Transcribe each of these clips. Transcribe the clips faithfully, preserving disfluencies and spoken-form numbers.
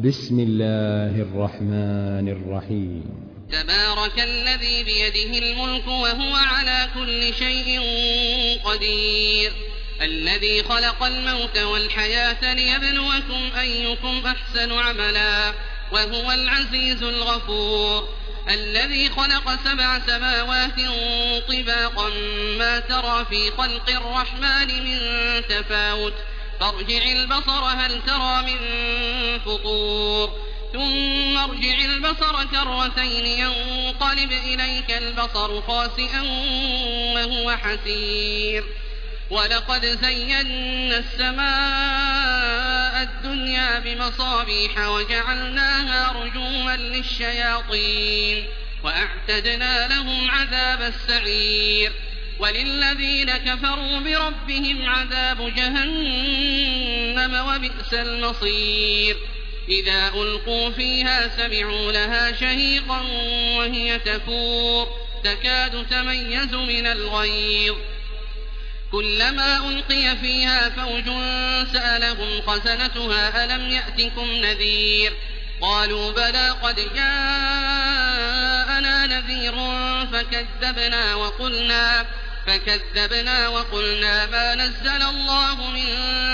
بسم الله الرحمن الرحيم. تبارك الذي بيده الملك وهو على كل شيء قدير، الذي خلق الموت والحياة ليبلوكم أيكم أحسن عملا وهو العزيز الغفور، الذي خلق سبع سماوات طباقا ما ترى في خلق الرحمن من تفاوت فارجع البصر هل ترى من فطور ثم ارجع البصر كرتين ينقلب إليك البصر خاسئا وهو حسير، ولقد زينا السماء الدنيا بمصابيح وجعلناها رجوما للشياطين وأعتدنا لهم عذاب السعير، وللذين كفروا بربهم عذاب جهنم وبئس المصير. إذا ألقوا فيها سمعوا لها شهيقا وهي تفور تكاد تميز من الغيظ، كلما ألقي فيها فوج سألهم خزنتها ألم يأتكم نذير قالوا بلى قد جاءنا نذير فكذبنا وقلنا فكذبنا وقلنا ما نزل الله من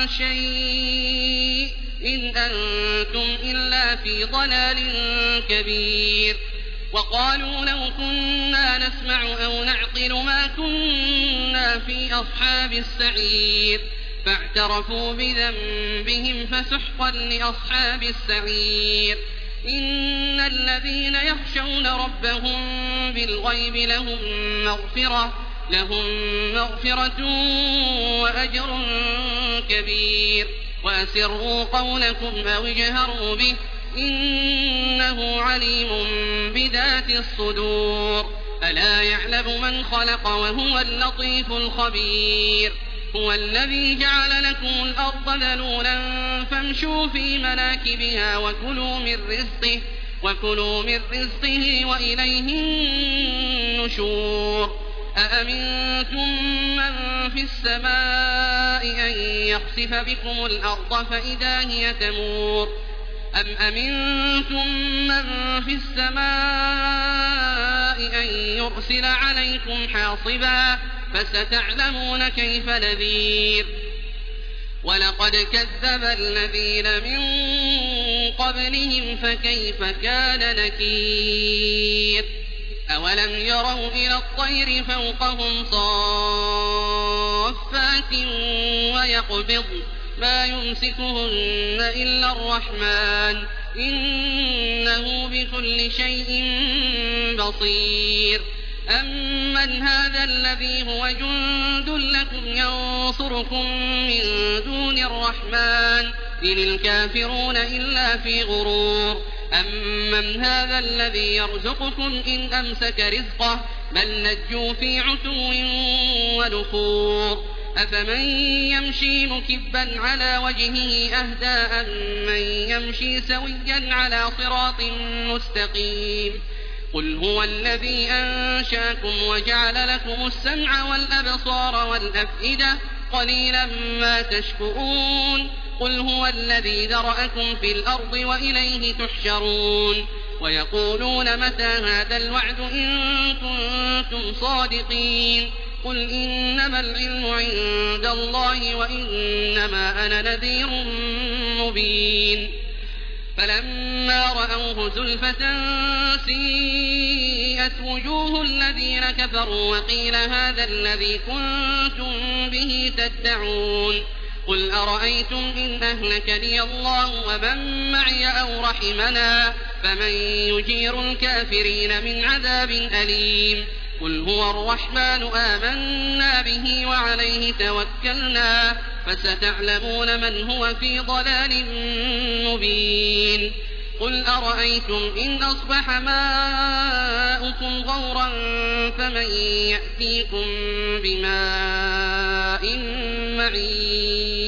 شيء إن أنتم إلا في ضلال كبير. وقالوا لو كنا نسمع أو نعقل ما كنا في أصحاب السعير فاعترفوا بذنبهم فسحقا لأصحاب السعير. إن الذين يخشون ربهم بالغيب لهم مغفرة لهم مغفرة وأجر كبير. وأسروا قولكم أو اجهروا به إنه عليم بذات الصدور. ألا يعلم من خلق وهو اللطيف الخبير. هو الذي جعل لكم الأرض ذلولا فامشوا في مناكبها وكلوا من رزقه وكلوا من رزقه وإليه النشور. أأمنتم من في السماء أن يخسف بكم الأرض فإذا هي تمور أم أمنتم من في السماء أن يرسل عليكم حاصبا فستعلمون كيف نذير. ولقد كذب الذين من قبلهم فكيف كان نكير. أولم يروا إلى الطير فوقهم صافات ويقبض ما يمسكهن إلا الرحمن إنه بكل شيء بصير. أمن هذا الذي هو جند لكم ينصركم من دون الرحمن إن الكافرون إلا في غرور. أمن هذا الذي يرزقكم إن أمسك رزقه بل لجوا في عتو ونفور. أفمن يمشي مكبا على وجهه أهدى أمن يمشي سويا على صراط مستقيم. قل هو الذي أنشاكم وجعل لكم السمع والأبصار والأفئدة قليلا ما تشكرون. قل هو الذي ذرأكم في الأرض وإليه تحشرون. ويقولون متى هذا الوعد إن كنتم صادقين. قل إنما العلم عند الله وإنما أنا نذير مبين. فلما رأوه زلفة سيئت وجوه الذين كفروا وقيل هذا الذي كنتم به تدعون. قل أرأيتم إن أهلكني الله ومن معي أو رحمنا فمن يجير الكافرين من عذاب أليم. قل هو الرحمن آمنا به وعليه توكلنا فستعلمون من هو في ضلال مبين. قل أرأيتم إن أصبح ماؤكم غورا فمن يأتيكم بماء معين.